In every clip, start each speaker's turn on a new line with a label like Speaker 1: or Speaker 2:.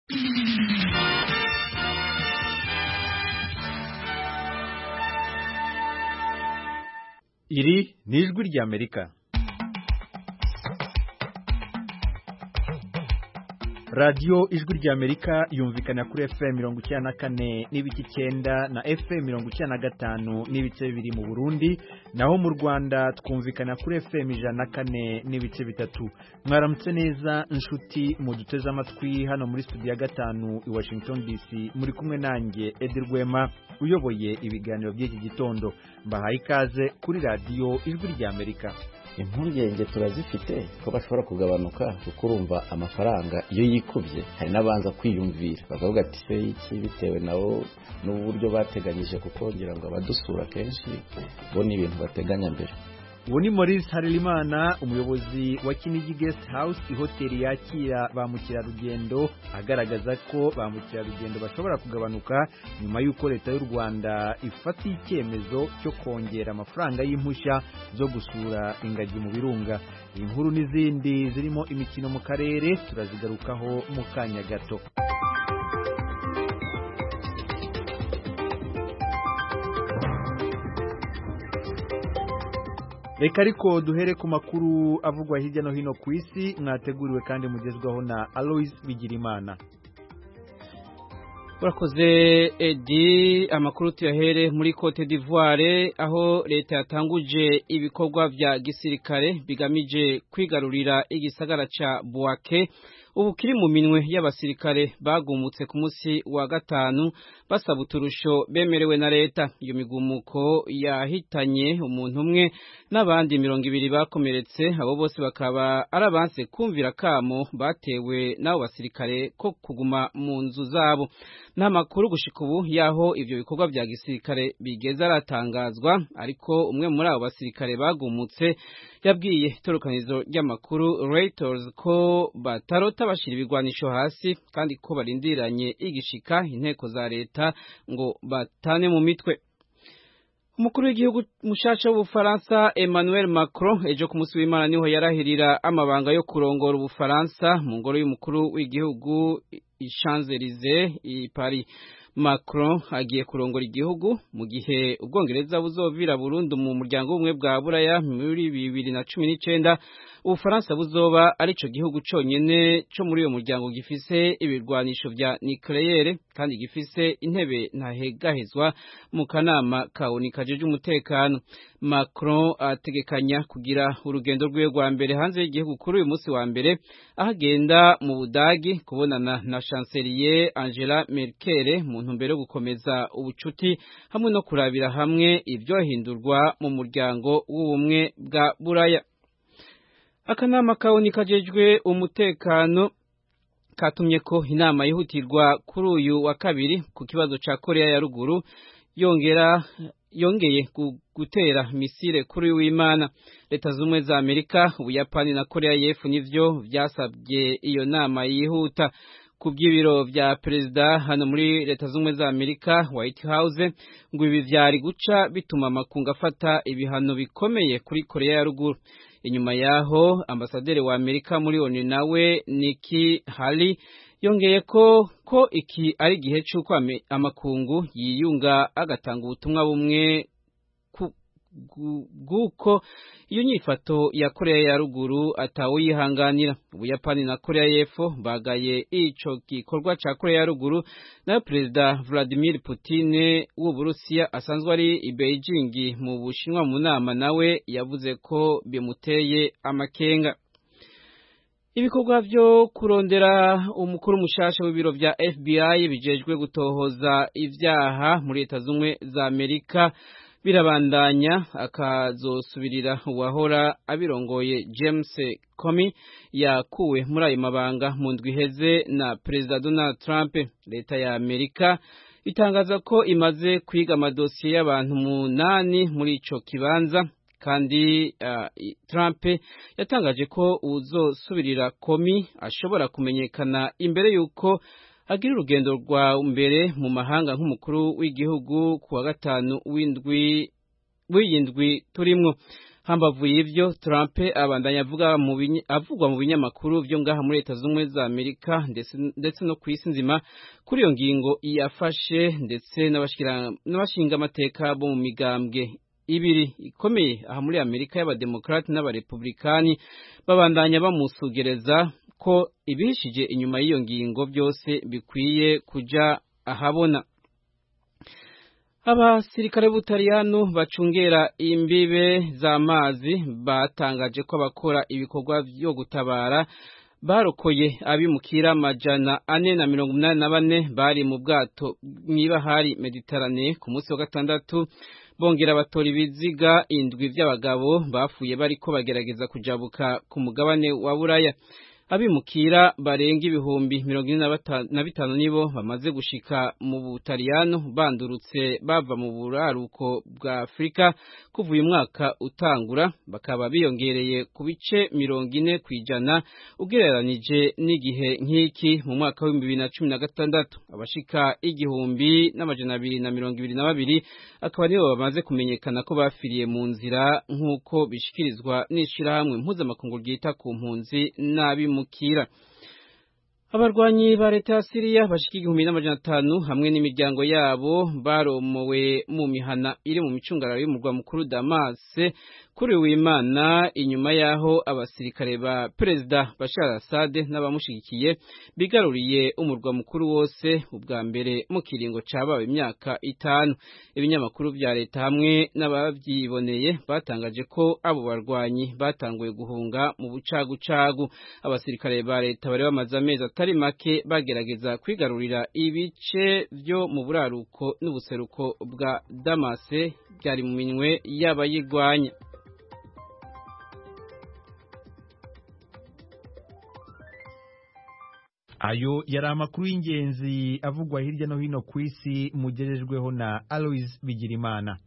Speaker 1: Iri ni ijwi ry'Amerika. Radio ijwi ry'Amerika yumvikana kuri FM 94 n'ibice 9 na FM 95 n'ibice bibiri mu Burundi, naho mu Rwanda twumvikana kuri FM 104 n'ibice bitatu. Mwaramutse neza inshuti mu duteze amatwi hano muri studio ya 5 i Washington DC, muri kumwe nanjye Edirwema uyoboye ibiganiro by'iki gitondo. Mbahaye ikaze kuri radio ijwi ry'Amerika.
Speaker 2: Impungenge turazifite ko bashobora kugabanuka kuko urumva amafaranga iyo yikubye hari nabanza kwiyumvira bakavuga ati se iki bitewe nabo n'uburyo bateganyije kuko ngira ngo abadusura kenshi bo ni ibintu bateganya mbere.
Speaker 1: Ubu ni Maurice Harerimana, umuyobozi wa Kinigi Guest House, ihoteli yakira ba mukerarugendo, agaragaza ko ba mukerarugendo bashobora kugabanuka nyuma y'uko leta y'u Rwanda ifata icyemezo cyo kongera amafaranga y'impushya zo gusura ingagi mu birunga. Inkuru n'izindi zirimo imikino mu karere turazigarukaho mu kanya gato. Reka ariko duhere ku makuru avugwa hirya no hino ku isi, mwateguriwe kandi mugezwaho na Alois Bigirimana.
Speaker 3: Urakoze Edi. Amakuru tuyahere muri Cote d'Ivoire, aho leta yatanguje ibikorwa vya gisirikare bigamije kwigarurira igisagara ca Bouaké. Ubu kiri mu minwe y'abasirikare bagumutse ku munsi wa gatanu basaba uturusho bemerewe na leta. Iyo migumuko yahitanye umuntu umwe n'abandi 200 bakomeretse, abo bose bakaba arabanse kumvira kamo batewe n'abo basirikare ko kuguma mu nzu zabo. Nta makuru gushika ubu yaho ivyo bikorwa vya gisirikare bigeze aratangazwa, ariko umwe muri abo basirikare bagumutse yabwiye itorokanizo ry'amakuru Reuters ko batarota bashira ibigwanisho hasi kandi ko barindiranye igishika inteko za leta ngo batane mu mitwe. Umukuru w'igihugu mushasha w'Ubufaransa Emmanuel Macron ejo ku munsi w'Imana niho yarahirira amabanga yo kurongora Ubufaransa mu ngoro y'umukuru w'igihugu Champs-Élysées i Paris. Macron agiye kurongora igihugu mu gihe Ubwongereza buzovira burundu mu muryango w'ubumwe bwa Buraya muri 2019. Ubufaransa buzoba arico gihugu conyene cyo muri uyo muryango gifise ibirwanisho vya nucleaire kandi gifise intebe ntahegahezwa mu kanama ka ONU kajeje umutekano. Macron ategekanya kugira urugendo rwiwe rwa mbere hanze y'igihugu kuri uyu munsi wa mbere, ahagenda mu Budagi kubonana na Chancelier Angela Merkel mu ntumbero yo gukomeza ubucuti hamwe no kurabira hamwe ibyohindurwa mu muryango w'ubumwe bwa Buraya. Akanama ka ONU kajejwe umutekano katumye ko inama yihutirwa kuri uyu wa kabiri ku kibazo ca Korea ya ruguru, yongeye gutera misile kuri w'Imana. Leta z'Ubumwe za Amerika, Ubuyapani na Korea y'Epfo nivyo vyasabye iyo nama yihuta. Ku by'ibiro vya perezida hano muri Leta z'Ubumwe za Amerika White House, ngo ibi vyari guca bituma amakungu afata ibihano bikomeye kuri Korea ya ruguru. Inyuma yaho ambasaderi wa Amerika muri ONU nawe Nikki Haley yongeye ko iki ari gihe cy'uko amakungu yiyunga agatanga ubutumwa bumwe guko iyo nyifato ya Korea ya ruguru atawuyihanganira. Ubuyapani na Korea y'Epfo bagaye ico gikorwa ca Korea ya ruguru, na Perezida Vladimir Putin w'Uburusiya asanzwe ari i Beijing mu Bushinwa mu nama nawe yavuze ko bimuteye amakenga. Ibikorwa vyo kurondera umukuru mushasha w'ibiro vya FBI bijejwe gutohoza ivyaha muri Leta z'Ubumwe za Amerika birabandanya, akazosubirira uwahora abirongoye James Comey yakuwe muri ayo mabanga mu ndwi iheze na Perezida Donald Trump. Leta ya Amerika itangaza ko imaze kwiga amadosiye y'abantu 8 muri ico kibanza, kandi Trump yatangaje ko uzosubirira Comey ashobora kumenyekana imbere yuko agira urugendo rwa mbere mu mahanga nk'umukuru w'igihugu ku wa gatanu w'indwi turimwo. hambavu y'ivyo Trump abandanya avugwa mu binyamakuru vyo ngaha muri Leta Zunze Ubumwe za Amerika ndetse no kw'isi nzima kuri iyo ngingo yafashe ndetse n'abashinga amateka bo mu migambwe ibiri ikomeye aha muri Amerika y'abademokrate n'abarepublikani babandanya bamusugereza ko ibihishije inyuma y'iyo ngingo byose bikwiye kuja ahabona. Abasirikare b'Ubutaliyano bacungera imbibe z'amazi batangaje ko abakora ibikorwa byo gutabara barokoye abimukira amajana 484 bari mu bwato mw'ibahari Mediterane ku munsi wa gatandatu, bongera batora ibiziga indwi by'abagabo bapfuye bariko bagerageza kujabuka ku mugabane wa Buraya. Abimukira barenga ibihumbi 45 nibo bamaze gushika mu Butaliyano bandurutse bava mu buraruko bwa Afrika kuva uyu mwaka utangura, bakaba biyongereye ku bice 40% ugereranije n'igihe nk'iki mu mwaka wa 2016. Abashika 1222 akaba nibo bamaze kumenyekana ko bafiriye mu nzira nk'uko bishikirizwa n'ishirahamwe mpuzamakungu ryita ku mpunzi n'abimukira. Abarwanyi ba leta ya Syria bashika 1500 hamwe n'imiryango yabo baromowe mu mihana iri mu micungararo y'umurwa mukuru Damas kuri w'Imana, inyuma yaho abasirikare ba Perezida Bashar al-Assad n'abamushigikiye bigaruriye umurwa mukuru wose ubwa mbere mu kiringo cabaye imyaka 5. Ibinyamakuru vya leta hamwe n'abavyiboneye batangaje ko abo barwanyi batanguye guhunga mu bucagucagu. Abasirikare ba leta bari bamaze amezi atari make bagerageza kwigarurira ibice vyo mu buraruko n'ubuseruko bwa Damas byari mu minwe y'abayigwanya.
Speaker 1: Ayo yari amakuru y'ingenzi avugwa hirya no hino ku isi mugejejweho na Alois Bigirimana.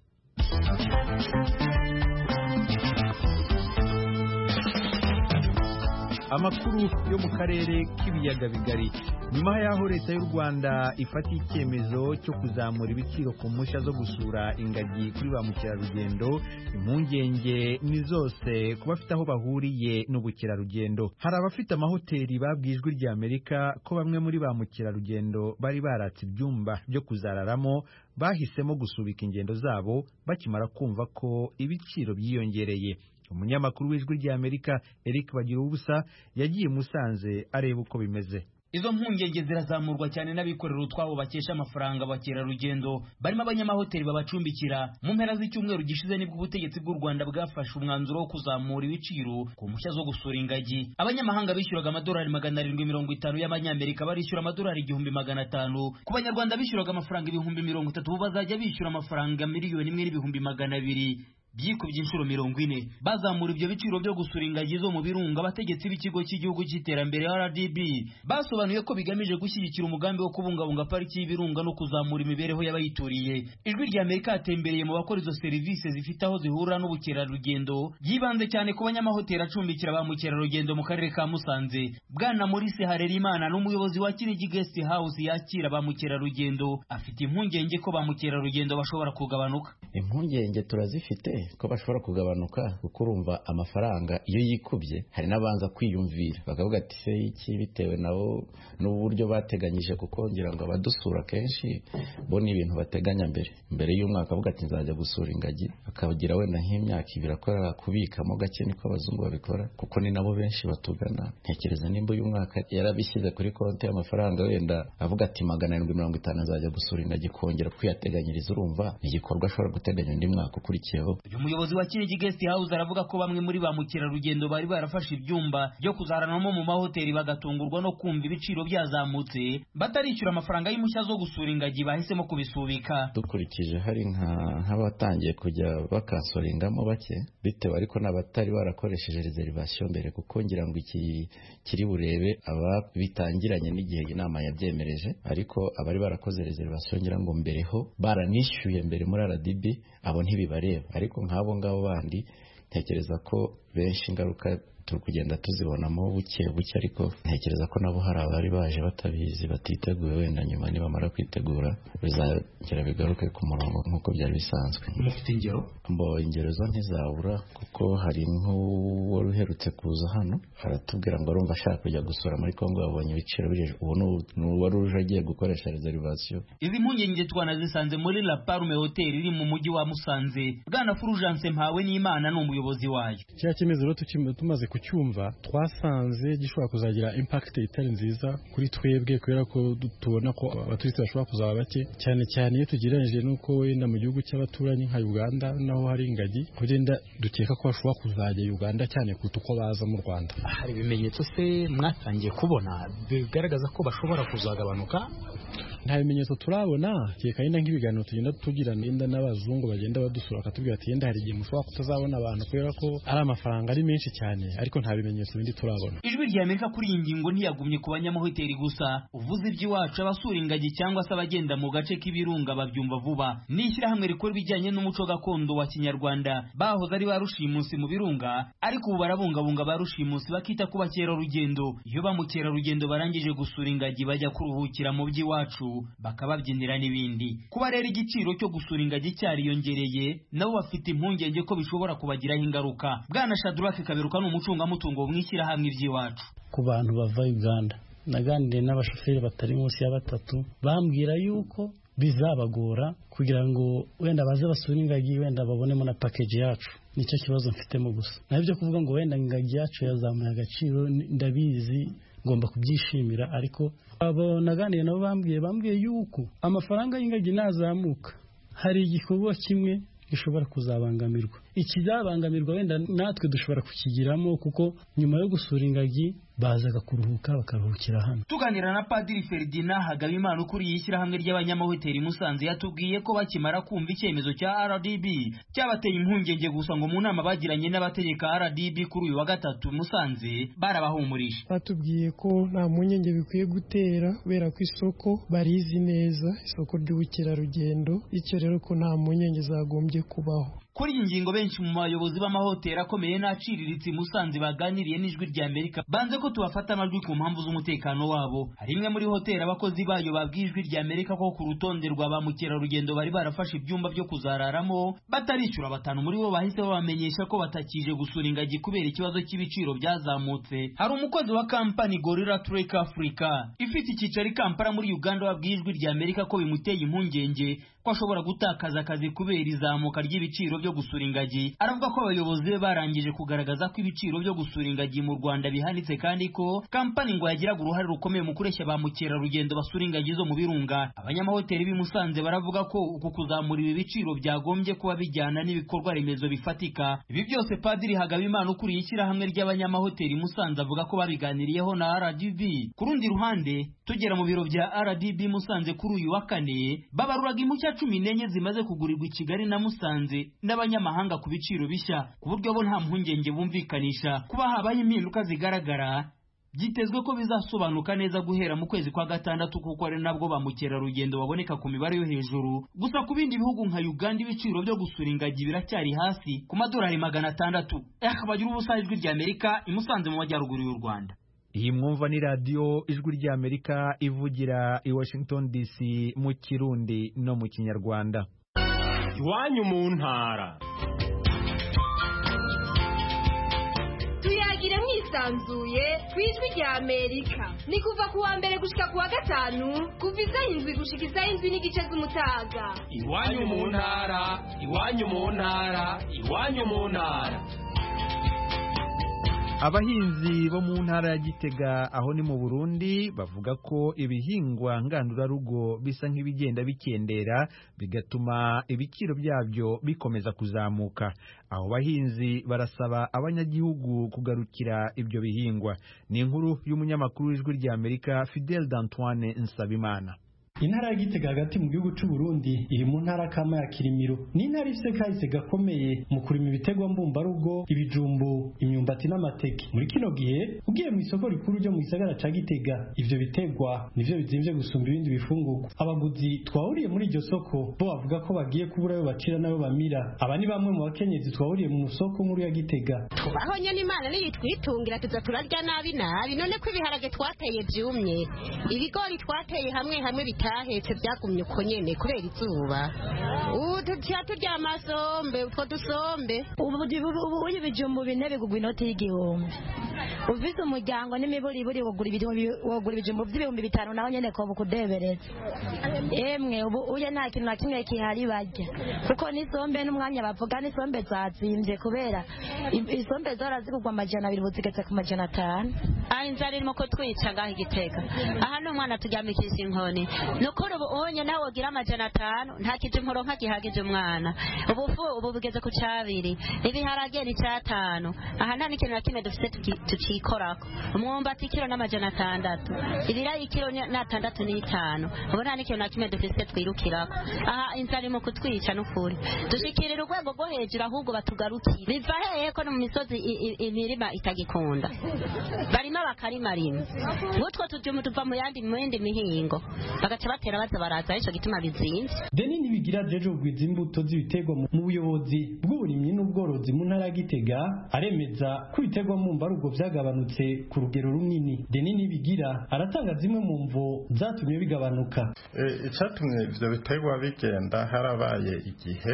Speaker 1: Amakuru yo mu karere k'ibiyaga bigari. Nyuma yaho leta y'u Rwanda ifata icyemezo cyo kuzamura ibiciro ku mpushya zo gusura ingagi kuri ba mukerarugendo, impungenge ni zose ku bafite aho bahuriye n'ubukerarugendo. Hari abafite amahoteli babwijwe rya Amerika ko bamwe muri ba mukerarugendo bari baratse ibyumba byo kuzararamo bahisemo gusubika ingendo zabo bakimara kumva ko ibiciro byiyongereye. Umunyamakuru w'ijwi rya Amerika Eric Bagirubusa yagiye Musanze areba uko bimeze.
Speaker 4: Izo mpungenge zirazamurwa cyane n'abikorera utwabo bakesha amafaranga abakerarugendo barimo abanyamahoteli babacumbikira. Mu mpera z'icyumweru gishize nibwo ubutegetsi bw'u Rwanda bwafashe umwanzuro wo kuzamura ibiciro ku mpushya zo gusura ingagi. Abanyamahanga bishyuraga amadolari 750 y'amanyamerika barishyura amadolari 1500. Ku banyarwanda bishyuraga amafaranga 30,000 bo bazajya bishyura amafaranga 1,200,000 byikubye inshuro 40. Bazamura ibyo biciro byo gusura ingagi zo mu birunga. Abategetsi b'ikigo cy'igihugu cy'iterambere RDB basobanuye ko bigamije gushyigikira umugambi wo kubungabunga pariki y'ibirunga no kuzamura imibereho y'abayituriye. Ijwi rya Amerika yatembereye mu bakora izo serivisi zifite aho zihurira n'ubukerarugendo, yibanze cyane ku banyamahoteli acumbikira ba mukerarugendo mu karere ka Musanze. Bwana Maurice Harerimana n'umuyobozi wa Kinigi Guest House yakira ba mukerarugendo afite impungenge ko ba mukerarugendo bashobora kugabanuka.
Speaker 2: Impungenge turazifite ko bashobora kugabanuka kuko urumva amafaranga iyo yikubye hari n'abanza kwiyumvira bakavuga ati se iki bitewe nabo n'uburyo bateganyije, kuko ngira ngo abadusura kenshi bo ni ibintu bateganya mbere y'umwaka, avuga ati nzajya gusura ingagi, akagira wenda nk'imyaka 2 akora kubikamo gake, niko abazungu babikora kuko ni nabo benshi batugana. Ntekereza nimba uyu mwaka yarabishyize kuri konti y'amafaranga wenda avuga ati 750 nzajya gusura ingagi, kongera kwiyateganyiriza, urumva ni igikorwa ashobora guteganya undi mwaka ukurikiyeho.
Speaker 4: Uyu muyobozi wa Kinigi Guest House aravuga ko bamwe muri ba mukerarugendo bari barafashe ibyumba byo kuzaranamo mu mahoteli bagatungurwa no kumva ibiciro byazamutse, batarishyura amafaranga y'impushya zo gusura ingagi bahisemo kubisubika.
Speaker 2: Dukurikije hari nk'abatangiye kujya bakansorengamo bake bitewe ariko n'abatari barakoresheje reservation mbere, kuko ngira ngo iki kiri burebe aba bitangiranye n'igihe inama yabyemereje, ariko abari barakoze reservation ngira ngo mbereho baranishyuye mbere muri RDB abo ntibibareba, ariko nk'abo ngabo bandi ntekereza ko benshi ingaruka turi kugenda tuzibonamo buke buke, ariko ntekereza ko nabo hari abari baje batabizi batiteguye, wenda nyuma nibamara kwitegura bizagera bigaruke ku murongo nk'uko byari bisanzwe.
Speaker 4: Mufite
Speaker 2: ingero zo ntizabura, kuko hari nk'uwari uherutse kuza hano aratubwira ngo arumva ashaka kujya gusura muri Kongo, yabonye ibiciro biri ubu n'uwari uje agiye gukoresha reservation.
Speaker 4: Izi mpungenge twanazisanze muri La Palme Hotel iri mu mujyi wa Musanze. Bwana Fulgence Mpawe n'Imana n'umuyobozi wayo.
Speaker 5: Cya kimezo rero tumaze kucyumva twasanze gishobora kuzagira impact itari nziza kuri twebwe, kubera ko tubona ko abaturiste bashobora kuzaba bake, cyane cyane iyo tugereranyije nuko wenda mu gihugu cy'abaturanyi nka Uganda naho hari ingagi, kugenda dukeka ko bashobora kuzajya Uganda cyane kuruta uko baza mu Rwanda.
Speaker 6: Hari ibimenyetso se mwatangiye kubona bigaragaza ko bashobora kuzagabanuka?
Speaker 5: Nta bimenyetso turabona, cyeka yenda nk'ibiganiro tugenda tugira nenda n'abazungu bagenda badusura akatubwira ati yenda hari igihe mushobora kutazabona abantu kubera ko ari amafaranga ari menshi cyane, ariko nta bimenyetso bindi turabona.
Speaker 4: Ijwi rya Amerika kuri iyi ngingo ntiyagumye ku banyamahoteli gusa. Uvuze iby'iwacu, abasura ingagi cyangwa se abagenda mu gace k'ibirunga babyumva vuba. N'ishyirahamwe rikora ibijyanye n'umuco gakondo wa Kinyarwanda bahoze ari ba rushimusi mu birunga, ariko ubu barabungabunga ba rushimusi bakita ku bakerarugendo. Iyo ba mukerarugendo barangije gusura ingagi bajya kuruhukira mu by'iwacu bakababyinira n'ibindi. Kuba rero igiciro cyo gusura ingagi cyariyongereye, nabo bafite impungenge ko bishobora kubagiraho ingaruka. Bwana Shadrack Kaberuka ni umucungamutungo mw'ishyirahamwe iby'iwacu.
Speaker 7: Ku bantu bava Uganda, naganiriye n'abashoferi batari munsi ya 3 bambwira yuko bizabagora kugira ngo wenda baze basura ingagi, wenda babonemo na package yacu. Nicyo kibazo mfitemo gusa. Nabyo kuvuga ngo wenda ingagi yacu yazamuye agaciro, ndabizi ngomba kubyishimira, ariko abo naganiriye nabo bambwiye yuko amafaranga y'ingagi nazamuka hari igikorwa kimwe gishobora kuzabangamirwa. Ikizabangamirwa wenda natwe dushobora kukigiramo, kuko nyuma yo gusura ingagi bazaga kuruhuka bakaruhukira hano.
Speaker 4: Tuganira na Padiri Ferdinand Hagabimana ukuriye ishyirahamwe ry'abanyamahoteli Musanze, yatubwiye ko bakimara kumva icyemezo cya RDB cyabateye impungenge gusa, ngo mu nama bagiranye n'abategeka RDB kuri uyu wa gatatu Musanze barabahumurije.
Speaker 8: Batubwiye ko nta mpungenge bikwiye gutera kubera ko isoko barizi neza, isoko ry'ubukerarugendo, icyo rero ko nta mpungenge zagombye kubaho.
Speaker 4: Kuri iyi ngingo benshi mu bayobozi b'amahoteli akomeye n'aciriritse Musanze baganiriye n'Ijwi rya Amerika banze ko tubafata amajwi ku mpamvu z'umutekano wabo. Hari imwe muri hoteli abakozi bayo babwiye Ijwi rya Amerika ko ku rutonde rwa ba mukerarugendo bari barafashe ibyumba byo kuzararamo batarishyura, 5 muri bo bahise babamenyesha ko batakije gusura ingagi kubera ikibazo cy'ibiciro byazamutse. Hari umukozi wa kampani Gorilla Trek Africa ifite icyicaro i Kampala muri Uganda wabwiye Ijwi rya Amerika ko bimuteye impungenge ko ashobora gutakaza akazi kubera izamuka ry'ibiciro byo gusura ingagi. Aravuga ko abayobozi be barangije kugaragaza ko ibiciro byo gusura ingagi mu Rwanda bihanitse, kandi ko kampani ngo yagiraga uruhare rukomeye mu kureshya ba mukerarugendo basura ingagi zo mu birunga. Abanyamahoteli b'i Musanze baravuga ko uku kuzamura ibi biciro byagombye kuba bijyana n'ibikorwa remezo bifatika. Ibi byose Padiri Hagabimana ukuriye ishyirahamwe ry'abanyamahoteli Musanze avuga ko babiganiriyeho na RDB. Ku rundi ruhande, tugera mu biro bya RDB Musanze kuri uyu wa kane, babaruraga impushya 14 zimaze kugurirwa i Kigali na Musanze n'abanyamahanga ku biciro bishya, ku buryo bo nta mpungenge bumvikanisha kuba habaye impinduka zigaragara. Byitezwe ko bizasobanuka neza guhera mu kwezi kwa gatandatu, kuko ari nabwo ba mukerarugendo baboneka ku mibare yo hejuru. Gusa ku bindi bihugu nka Uganda ibiciro byo gusura ingagi biracyari hasi ku madolari 600. Bagira ubusa Ijwi rya Amerika i Musanze mu majyaruguru y'u Rwanda.
Speaker 1: Iyi mwumva ni radio Ijwi rya Amerika ivugira i Washington DC mu Kirundi no mu Kinyarwanda.
Speaker 9: Iwanyu mu ntara.
Speaker 10: Tuyagire mwisanzuye ku Ijwi rya Amerika. Ni kuva ku wa mbere gushika ku wa gatanu, kuva 7 gushika 7:30 z'umutaga.
Speaker 9: Iwanyu mu ntara, iwanyu mu ntara, iwanyu mu ntara.
Speaker 1: Abahinzi bo mu ntara ya Gitega aho ni mu Burundi bavuga ko ibihingwa ngandurarugo bisa nk'ibigenda bikendera, bigatuma ibiciro byabyo bikomeza kuzamuka. Aho bahinzi barasaba abanyagihugu kugarukira ibyo bihingwa. Ni inkuru y'umunyamakuru w'Ijwi rya Amerika Fidel d'Antoine Nsabimana.
Speaker 11: intara ya Gitega hagati mu gihugu cy'u Burundi iri mu ntara kama ya Kirimiro ni intara ifite kahise gakomeye mu kurima ibitegwa mbumbarugo ibijumbu imyumbati n'amateke muri kino gihe ugiye mu isoko rikuru ryo mu gisagara ca Gitega ivyo bitegwa nivyo bizimvye gusumba ibindi bifungurwa abaguzi twahuriye muri iryo soko bo bavuga ko bagiye kubura ayo bacira nayo bamira aba ni bamwe mu bakenyezi twahuriye mu soko nkuru ya Gitega
Speaker 12: tubaho nyene Imana niyitwitungira tuza turarya nabi none ko ibiharage twateye byumye ibigori twateye hamwe bitahetse byagumye uko nyene kubera izuba tuca turya amasombe utwo dusombe
Speaker 13: ubu ibijumbu bine bigugwa inoti y'igihumbi ufise umuryango n'imiburiburi wogura ibijumbu by'ibihumbi 5 naho nyene ko bukudebereza emwe ubu uye nta kintu na kimwe kihari barya kuko n'isombe n'umwanya bavuga n'isombe zazimbye kubera isombe zora zigugwa 200 buzigetse ku 500
Speaker 12: inzara irimo ko twica ngaho Igitega aha n'umwana turyamikisha inkoni nukuri ubu onye nawe wogira 500 nta kijimporo nka gihagije umwana ubu bugeze ku 2 ibiharage ni 5 aha nta n'ikintu na kimwe dufite tucikorako umwumbati kilo n'600 ibirayi kilo na 65 ubu nta n'ikintu na kimwe dufite twirukirako aha inzara irimo kutwica nukuri dushikirira urwego rwo hejuru ahubwo batugarukire biva hehe ko no mu misozi imirima itagikunda barimo bakarimarima ngutwo tujumu tuva mu yindi mihingo bagaca batera baza baraza ico gituma bizinze
Speaker 11: Deni nibigira jejo gwiza imbuto z'ibiterwa mu buyobozi bw'uburimyi n'ubworozi mu ntara ya Gitega aremeza ko ibiterwa mu mbarugo byagabanutse ku rugero runini Deni nibigira aratanga zimwe mu mvo zatumye bigabanuka
Speaker 14: icatumye ivyo biterwa bigenda harabaye igihe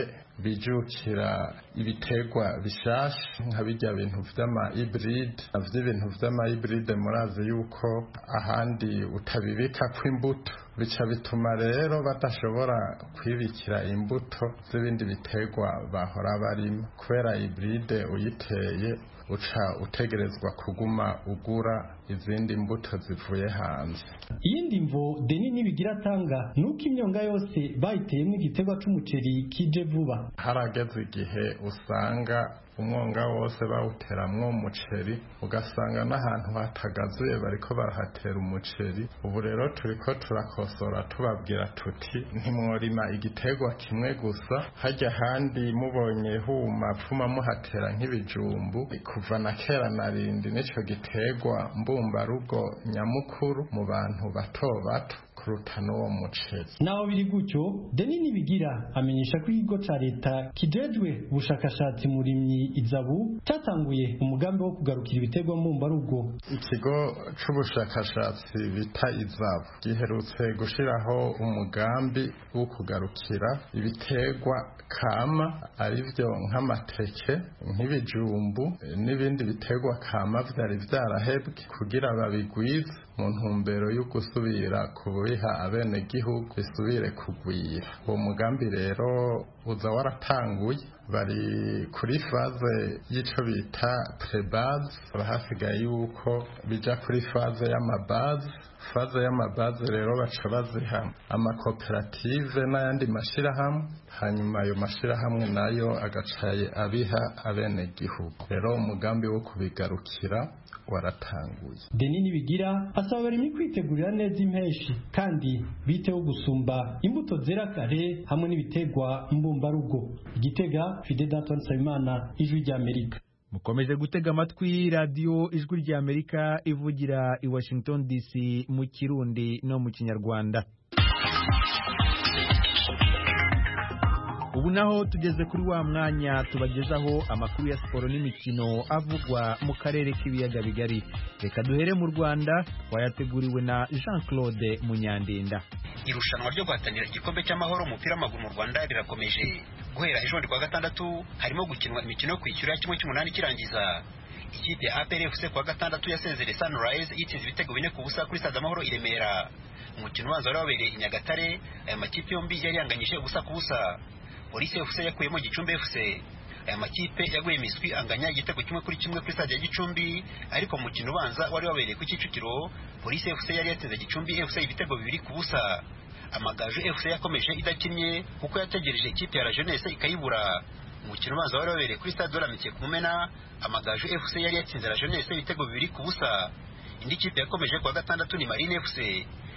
Speaker 14: bijukira ibiterwa bishasha nka bijya bintu vy'ama hybrid ibintu vy'ama hybrid murazi yuko ahandi utabibika kw'imbuto bica bituma rero badashobora kwibikira imbuto z'ibindi biterwa bahora barimo kubera hybrid uyiteye uca utegerezwa kuguma ugura izindi mbuto zivuye hanze
Speaker 11: iyindi mvo Deni nibigira atanga nuko imyonga yose bayiteyemo igiterwa c'umuceri kije vuba
Speaker 14: harageze igihe usanga umwonga wose bawuteramwo umuceri ugasanga n'ahantu hatagazuye bariko barahatera umuceri ubu rero turiko turakosora tubabwira tuti ntimworima igiterwa kimwe gusa hajya handi mubonye huma pfuma muhatera nk'ibijumbu kuva na kera narindi nico giterwa mbumbarugo nyamukuru mu bantu bato kuruta n'uwo muceri
Speaker 11: naho biri gutyo Deni nibigira amenyesha ko ikigo ca leta kijejwe ubushakashatsi murimyi izabu cyatanguye umugambi wo kugarukira ibiterwa mbumbarugo
Speaker 14: ikigo c'ubushakashatsi bita izabu giherutse gushiraho umugambi wo kugarukira ibiterwa kama arivyo nk'amateke nk'ibijumbu n'ibindi biterwa kama vyari vyarahebwe kugira babigwize mu ntumbero yo gusubira kubiha abene gihugu bisubire kugwira uwo mugambi rero uza waratanguye bari kuri faze y'ico bita prebase bahasigaye yuko bija kuri faze y'amabaze rero baca baziha amakoperative n'ayandi mashirahamwe hanyuma ayo mashirahamwe nayo agacaye abiha abene gihugu rero umugambi wo kubigarukira waratanguye
Speaker 11: Deni nibigira asaba abarimyi kwitegurira neza impeshi kandi biteho gusumba imbuto zera kare hamwe n'ibiterwa mbumbarugo Igitega Fidel Antoine Sayimana Ijwi ry'Amerika
Speaker 1: mukomeje gutega amatwi radio Ijwi ry'Amerika ivugira i Washington DC mu Kirundi no mu Kinyarwanda ubu naho tugeze kuri wa mwanya tubagezaho amakuru ya siporo n'imikino avugwa mu karere k'ibiyaga bigari reka duhere mu Rwanda wayateguriwe na Jean Claude Munyandinda
Speaker 15: irushanwa ryo guhatanira igikombe cy'amahoro umupira w'amaguru mu Rwanda rirakomeje guhera ejo kwa gatandatu harimo gukinwa imikino yo kwishyura 1/8 kirangiza ikipe ya APR FC kwa gatandatu yasezere Sunrise yitsinze ibitego 4-0 kuri Stade Amahoro i Remera umukino wanzo wari wabereye i Nyagatare aya makipe yombi yari yanganyije 0-0 Police FC yakuyemo Gicumbi FC aya makipe yaguye miswi anganya igitego 1-1 kuri Stade ya Gicumbi ariko mu mukino ubanza wari wabereye ku Kicukiro Police FC yari yateze Gicumbi FC ibitego 2-0 Amagaju FC yakomeje idakinnye kuko yategereje ikipe ya La Jeunesse ikayibura umukino ubanza wari wabereye kuri Stade Olympique ku Mumena Amagaju FC yari yatsinze La Jeunesse ibitego 2-0 indi kipe yakomeje kwa gatandatu ni Marine FC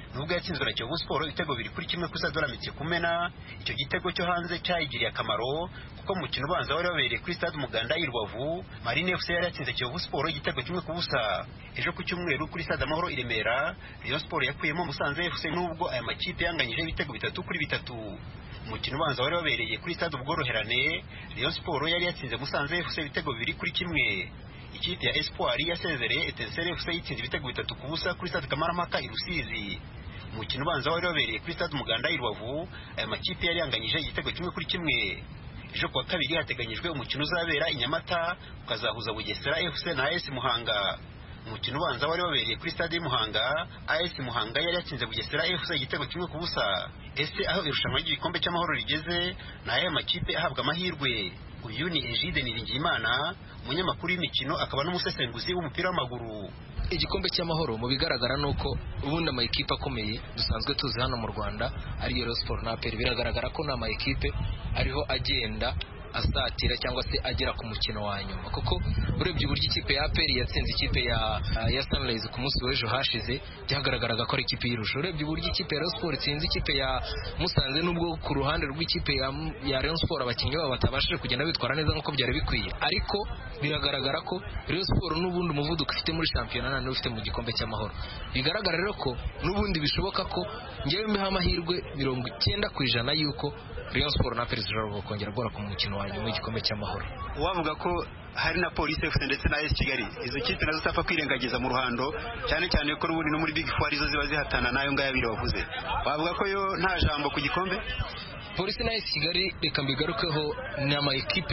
Speaker 15: nubwo yatsinzwe na Kiyovu Sport ibitego 2-1 kuri Stade Olympique Kumena. Icyo gitego cyo hanze cyayigiriye akamaro kuko mu mukino ubanza wari wabereye kuri Stade Umuganda i Rubavu, Marine FC yari yatsinze Kiyovu Sport igitego 1-0. Ejo ku cyumweru kuri Stade Amahoro i Remera, Rayon Sport yakuyemo Musanze FC nubwo aya makipe yanganyije ibitego 3-3. Umukino ubanza wari wabereye kuri Stade Ubworoherane, Rayon Sport yari yatsinze Musanze FC ibitego 2-1. Ikipe ya Espoir yasezereye Etincelle FC yitsinze ibitego 3-0 kuri Stade Kamarampaka i Rusizi. Umukino ubanza wari wabereye kuri Stade Umuganda i Rubavu, aya makipe yari yanganyije igitego 1-1. Ejo kuwa kabiri hateganyijwe umukino uzabera i Nyamata ukazahuza Bugesera FC na AS Muhanga. Umukino ubanza wari wabereye kuri Stade Muhanga, AS Muhanga yari yatsinze Bugesera FC igitego 1-0. Ese aho irushanwa ry'igikombe cy'amahoro rigeze na aya makipe ahabwa amahirwe? Uyu ni Egide Niringiyimana, umunyamakuru w'imikino akaba n'umusesenguzi w'umupira w'amaguru.
Speaker 16: Igikombe cy'amahoro mu bigaragara nuko ubundi amayikipe akomeye dusanzwe tuzi hano mu Rwanda ari Rayon Sport na APR, biragaragara ko na mayikipe ariho agenda asatira cyangwa se agera ku mukino wa nyuma, kuko urebye uburyo ikipe ya APR yatsinze ikipe ya Sunrise ku munsi w'ejo hashize byagaragaraga ko ari ikipe y'irusha. Urebye uburyo ikipe ya Rayon Sport itsinze ikipe ya Musanze, nubwo ku ruhande rw'ikipe ya Rayon Sport abakinnyi babo batabashije kugenda bitwara neza nk'uko byari bikwiye, ariko biragaragara ko Rayon Sport n'ubundi umuvuduko ifite muri shampiyona nane ufite mu gikombe cy'amahoro. Bigaragara rero ko n'ubundi bishoboka ko ngewe mbiha amahirwe 90% yuko Rayon Sport na APR zishobora kongera gukora ku mukino wa nyuma w'igikombe cy'amahoro.
Speaker 15: Wavuga ko hari na Police FC ndetse na AS Kigali, izo kipe nazo zitapfa kwirengagiza mu ruhando, cyane cyane ko n'ubundi no muri Big Four izo ziba zihatana nayo ngaya biri wavuze. Wavuga ko yo nta jambo ku gikombe?
Speaker 16: Police na AS Kigali reka mbigarukeho ni ama equipe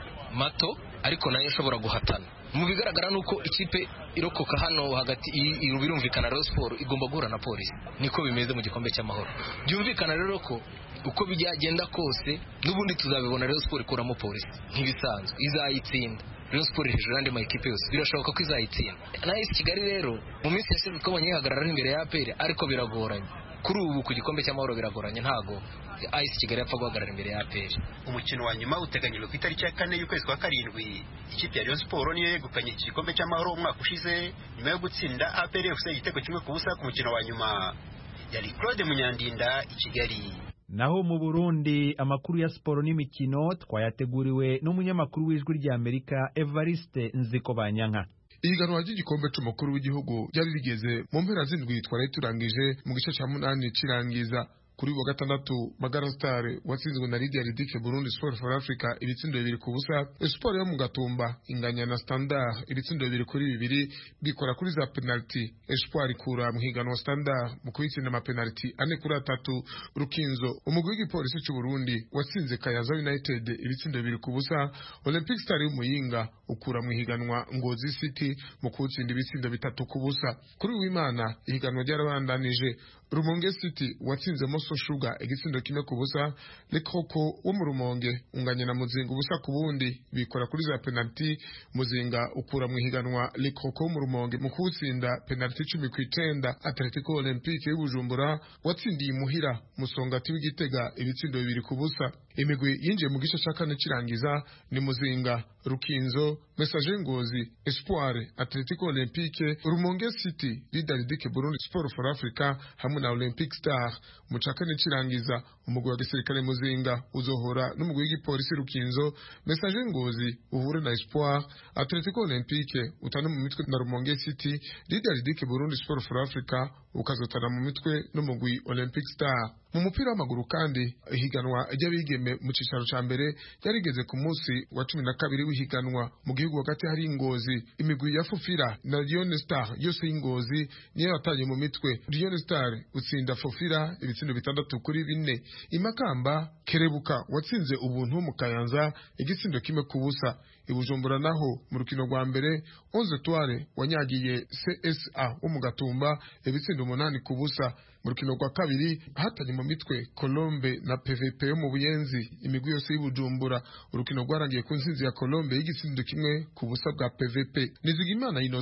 Speaker 16: mato ariko nayo ishobora guhatana. Mu bigaragara nuko ikipe irokoka hano hagati birumvikana Rayon Sport igomba guhura na Police, niko bimeze mu gikombe cy'amahoro. Byumvikana rero ko uko bijyagenda kose n'ubundi tuzabibona Rayon Sport ikuramo Police nk'ibisanzwe, izayitsinda. Rayon Sport hejuru y'andi mayikipe yose birashoboka ko izayitsinda. Na AS Kigali rero mu minsi yashize ko banyihagarara imbere ya APR, ariko biragoranye kuri ubu ku gikombe cy'amahoro, biragoranye, ntago AS Kigali yapfa guhagarara imbere ya APR.
Speaker 15: Umukino wa nyuma uteganyijwe ku itariki ya 4 y'ukwezi kwa karindwi. Ikipe ya Rayon Sport niyo yegukanye iki gikombe cy'amahoro umwaka ushize nyuma yo gutsinda APR FC igitego 1-0 ku mukino wa nyuma. Yari Claude Munyandinda i Kigali.
Speaker 1: Naho mu Burundi amakuru ya siporo n'imikino twayateguriwe n'umunyamakuru w'Ijwi ry'Amerika Evariste Nzikobanyanka.
Speaker 17: Ihiganwa ry'igikombe c'umukuru w'igihugu ryari rigeze mu mpera z'indwi twari turangije mu gice ca 8 cirangiza. Kuri wa gatandatu Magara Star watsinzwe na Lydia Ridike Burundi Sport for Africa ibitsindo 2-0. Sport yo mu Gatumba inganya na Standard ibitsindo 2-2 bikora kuri za penalty. Espoir ikura mu higanwa Standard mu kwitsinda ama penalty 4-3. Rukinzo umugwi w'igipolisi cy'u Burundi watsinze Kayanza United ibitsindo 2-0. Olympic Star y'Umuyinga ukura mu higanwa Ngozi City mu kwitsinda ibitsindo 3-0. Kuri w'Imana ihiganwa ryarabandanije. Rumonge City watsinze Moso Sugar igitsindo 1-0. Le Croco wo mu Rumonge unganye na Muzinga ubusa ku bundi bikora kuri za penalty. Muzinga ukura mu higanwa Le Croco wo mu Rumonge mu kutsinda penalty 10-9. Atletico Olympique y'Ubujumbura watsindiye Muhira Musongati w'Igitega ibitsindo 2-0. Imigwi yinjiye mu gice cya 4 kirangiza ni Muzinga, Rukinzo, Messager Ngozi, Espoir, Atletico Olympique, Rumonge City, Lydia Ridike Burundi Sport for Africa hamwe na Olympic Star. Mu cya 4 kirangiza umugwi wa gisirikare Muzinga uzohora n'umugwi w'igipolisi Rukinzo. Messager Ngozi uhure na Espoir. Atletico Olympique utane mu mitwe na Rumonge City. Lydia Ridike Burundi Sport for Africa ukazotana mu mitwe n'umugwi Olympic Star. Mu mupira w'amaguru kandi ihiganwa ry'abigeme mu cicaro ca mbere yarigeze ku munsi wa 12 w'ihiganwa. Mu gihugu hagati hari Ingozi imigwi ya Fufira na Lyon Star yose y'Ingozi niyo yatanye mu mitwe. Lyon Star utsinda Fufira ibitsindo 6-4. Imakamba Kerebuka watsinze Ubuntu mu Kayanza igitsindo 1-0. Ibujumbura naho mu rukino rwa mbere 11 Etoile wanyagiye CSA wo mu Gatumba ibitsindo 8-0. Mu rukino rwa kabiri hatanye mu mitwe Colombe na PVP yo mu Buyenzi imigwi yose y'Ibujumbura. Urukino rwarangiye ku nsinzi ya Colombe y'igitsindo 1-0 bwa PVP. Nizigimana Inosa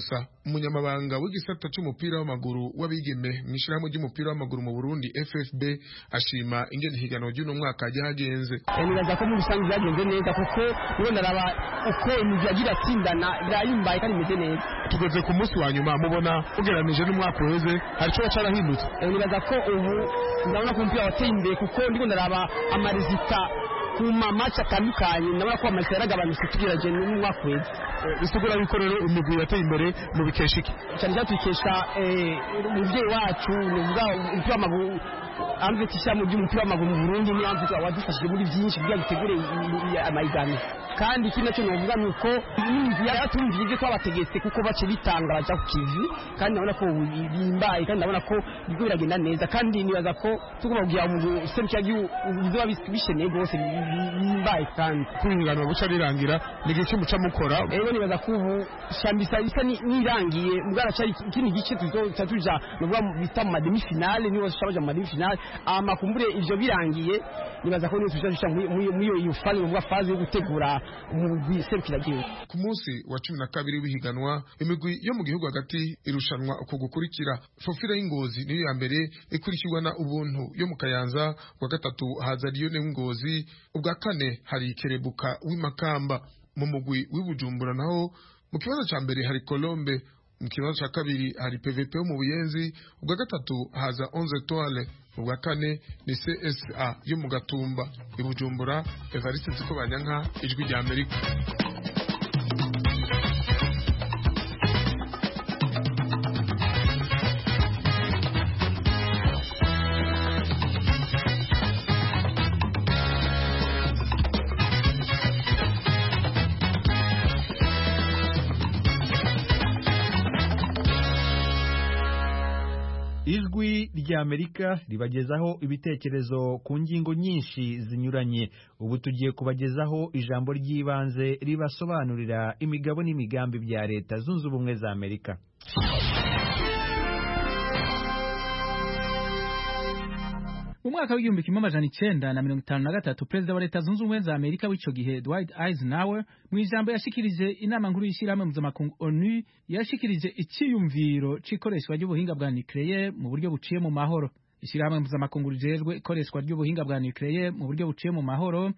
Speaker 17: umunyamabanga w'igisata c'umupira w'amaguru w'abigeme mw'ishirahamwe ry'umupira w'amaguru mu Burundi FFB ashima ingene higanwa ry'uno mwaka ryagenze.
Speaker 18: Nibaza ko mu bisanzwe byagenze neza kuko nibo naraba uko imigwi yagira atsindana birayimbaye kandi imeze neza.
Speaker 17: Tugeze ku munsi wa nyuma mubona ugereranije n'umwaka uheze hari ico carahindutse.
Speaker 18: Nibaza ko ubu ndabona ko umupira wateye imbere kuko ndiko ndaraba amarizita ku mamaci atandukanye ndabona ko amazi yaragabanutse tugerageje n'umwaka uheze.
Speaker 17: Bisigura yuko rero imigwi yateye imbere mu bikesha iki?
Speaker 18: Cyane cyane tukesha umuvyeyi wacu nuvuga umupira w'amaguru amvetisha mu by'umupira w'amaguru mu Burundi ni amvuga wadufashije muri byinshi kugira dutegure amahiganwa. Kandi ikindi cyo novuga nuko imigwi yatumvije ko abategetse kuko bace bitanga baja ku kivi kandi ndabona ko bimbaye kandi ndabona ko bigo biragenda neza kandi nibaza ko tugomba kugira mu serukira y'ubizo bisheneye gose bimbaye kandi
Speaker 17: kwingana buca rirangira nige cyo muca mukora.
Speaker 18: Nibaza ko ubu shambisa isa nirangiye mugara cyari ikindi gice tuja novuga bita mu demi finale niwo shabaje mu demi finale amakumbure ivyo birangiye nibaza ko niyo tuja muri iyo fase novuga fase yo gutegura
Speaker 17: ku munsi wa 12 w'ihiganwa imigwi yo mu gihugu hagati irushanwa uko gukurikira. Fofira y'Ingozi niyo ya mbere ikurikirwa na Ubuntu yo mu Kayanza, wa gatatu haza Liyone w'Ingozi, ubwa kane hari Kerebuka w'Imakamba. Mu mugwi w'Ibujumbura naho mu kibazo ca mbere hari Colombe, mu kibazo ca kabiri hari PVP yo mu Buyenzi, ubwa gatatu haza 11 Etoile, ubwa kane ni CSA yo mu Gatumba. Ibujumbura, Evariste Nzikobanyanka, Ijwi rya Amerika.
Speaker 1: Ijwi rya Amerika ribagezaho ibitekerezo ku ngingo nyinshi zinyuranye. Ubu tugiye kubagezaho ijambo ry'ibanze ribasobanurira imigabo n'imigambi bya Leta Zunze Ubumwe za Amerika.
Speaker 19: Mu mwaka w'igihumbi kimwe amajana 1953 Perezida wa Leta Zunze Ubumwe za Amerika w'ico gihe Dwight Eisenhower mu ijambo yashikirije inama nkuru y'ishirahamwe mpuzamakungu ONU yashikirije iciyumviro c'ikoreshwa ry'ubuhinga bwa nucleaire mu buryo buciye mu mahoro. Ishirahamwe mpuzamakungu rijejwe ikoreshwa ry'ubuhinga bwa nucleaire mu buryo buciye mu mahoro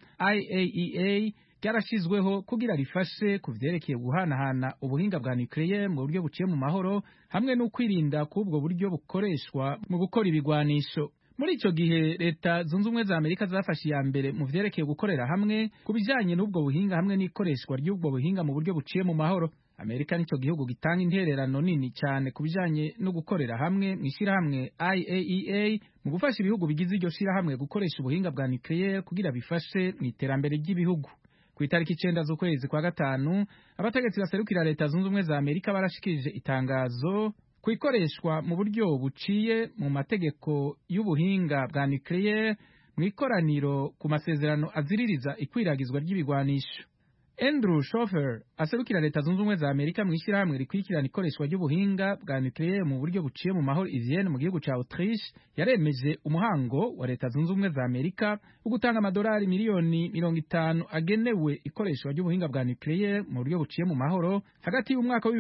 Speaker 19: IAEA ryarashizweho kugira rifashe kuvyerekeye guhanahana ubuhinga bwa nucleaire mu buryo buciye mu mahoro hamwe no kwirinda k'ubwo buryo bukoreshwa mu gukora ibigwanisho. Muri ico gihe Leta Zunze Ubumwe za Amerika zafashe ya mbere mu vyerekeye gukorera hamwe kubijanye n'ubwo buhinga hamwe n'ikoreshwa ry'ubwo buhinga mu buryo buciye mu mahoro. Amerika nico gihugu gitanga intererano nini cyane kubijanye no gukorera hamwe mw'ishirahamwe IAEA mu gufasha ibihugu bigize iryo shirahamwe gukoresha ubuhinga bwa nucleaire kugira bifashe mu iterambere ry'ibihugu. Ku itariki 9 z'ukwezi kwa gatanu abategetsi baserukira Leta Zunze Ubumwe za Amerika barashikirije itangazo kwikoreshwa mu buryo buciye mu mategeko y'ubuhinga bwa nucleaire mu ikoraniro ku masezerano aziririza ikwiragizwa ry'ibigwanisho. Andrew Schofer aserukira Leta Zunze Ubumwe za Amerika mu ishirahamwe rikurikirana ikoreshwa ry'ubuhinga bwa nucleaire mu buryo buciye mu mahoro Vienne mu gihugu ca Autriche yaremeje umuhango wa Leta Zunze Ubumwe za Amerika wo gutanga amadolari miliyoni 50 agenewe ikoreshwa ry'ubuhinga bwa nucleaire mu buryo buciye mu mahoro hagati y'umwaka wa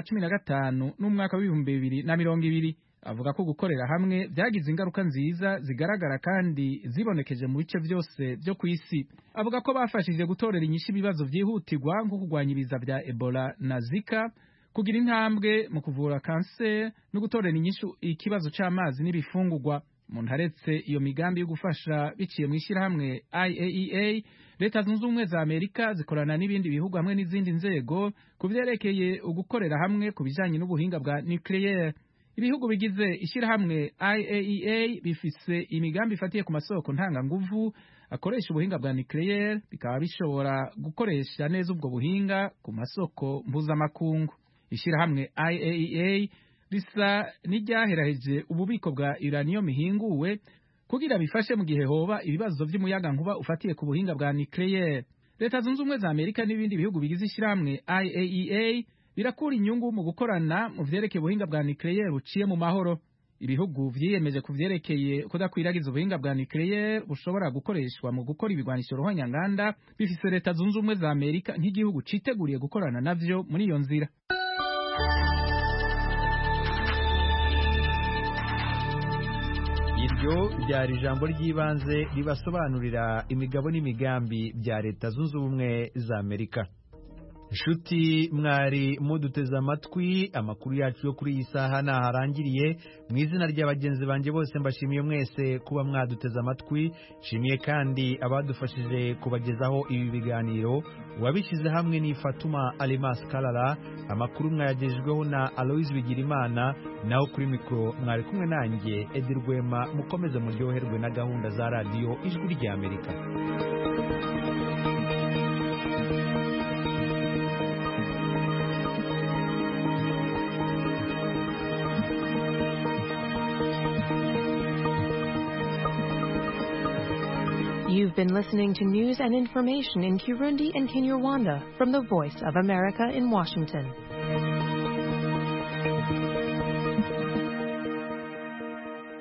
Speaker 19: 2015 n'umwaka wa 2020. Avuga ko gukorera hamwe byagize ingaruka nziza zigaragara kandi zibonekeje mu bice byose byo ku isi. Avuga ko bafashije gutorera inyishu ibibazo byihutirwa nko kurwanya ibiza bya Ebola na Zika, kugira intambwe mu kuvura kanseri no gutorera inyishu ikibazo c'amazi n'ibifungurwa. Mu ntaretse iyo migambi yo gufasha biciye mu ishirahamwe IAEA, Leta Zunze Ubumwe za Amerika zikorana n'ibindi bihugu hamwe n'izindi nzego kuvyerekeye ugukorera hamwe kubijanye n'ubuhinga bwa nucleaire. Ibihugu bigize ishirahamwe IAEA bifise imigambi ifatiye ku masoko ntanganguvu akoresha ubuhinga bwa nucleaire, bikaba bishobora gukoresha neza ubwo buhinga ku masoko mpuzamakungu. Ishirahamwe IAEA risa n'iryaheraheje ububiko bwa uranium ihinguwe kugira bifashe mu gihe hoba ibibazo vy'umuyaga nkuba ufatiye ku buhinga bwa nucleaire. Leta Zunze Ubumwe za Amerika n'ibindi bihugu bigize ishirahamwe IAEA birakura inyungu mu gukorana mu vyerekeye ubuhinga bwa nucleaire buciye mu mahoro. Ibihugu vyiyemeje kuvyerekeye kudakwiragiza ubuhinga bwa nucleaire bushobora gukoreshwa mu gukora ibigwanisho ruhonyanganda bifise Leta Zunze Ubumwe za Amerika nk'igihugu citeguriye gukorana navyo muri iyo nzira.
Speaker 1: iryo ryari ijambo ry'ibanze ribasobanurira imigabo n'imigambi bya Leta Zunze Ubumwe za Amerika. Nshuti mwari muduteze amatwi, amakuru yacu yo kuri iyi saha naharangiriye. Mu izina ry'abagenzi banjye bose mbashimiye mwese kuba mwaduteze amatwi. Nshimiye kandi abadufashije kubagezaho ibi biganiro. Wabishyize hamwe ni Fatuma Alimas Kalala. Amakuru mwayagejejweho na Aloise Bigirimana. Naho kuri mikoro mwari kumwe nanjye Edi Rwema. Mukomeze muryoherwe na gahunda za radiyo Ijwi ry'Amerika.
Speaker 20: You've been listening to news and information in Kirundi and Kinyarwanda from the Voice of America in Washington.